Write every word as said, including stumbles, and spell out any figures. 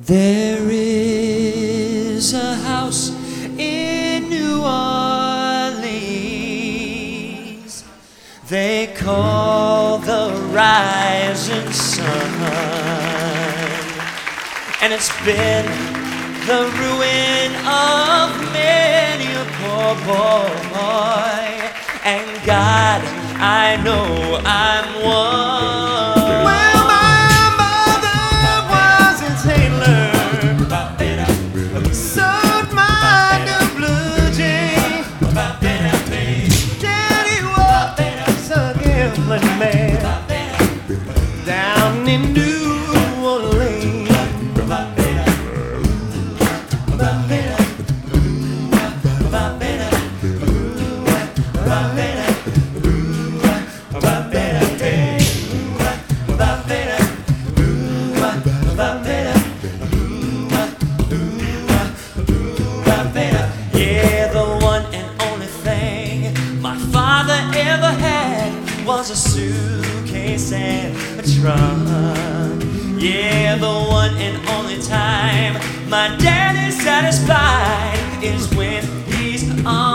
There is a house in New Orleans they call the Rising Sun, and it's been the ruin of many a poor boy, and God, I know I'm one. Man down in New Orleans. Yeah, the one and only thing my father ever had was a suitcase and a trunk. Yeah, the one and only time my dad is satisfied is when he's on